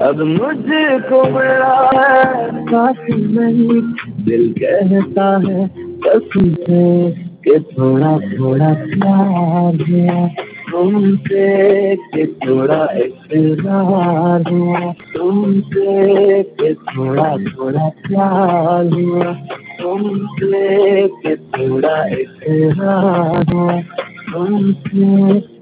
अब मुझको मिला है साथ नहीं, दिल कहता है कसम से कि थोड़ा थोड़ा प्यार हुआ तुमसे, कि थोड़ा इकरार हुआ तुमसे, कि थोड़ा थोड़ा प्यार हुआ तुमसे, कि थोड़ा इकरार हुआ तुमसे।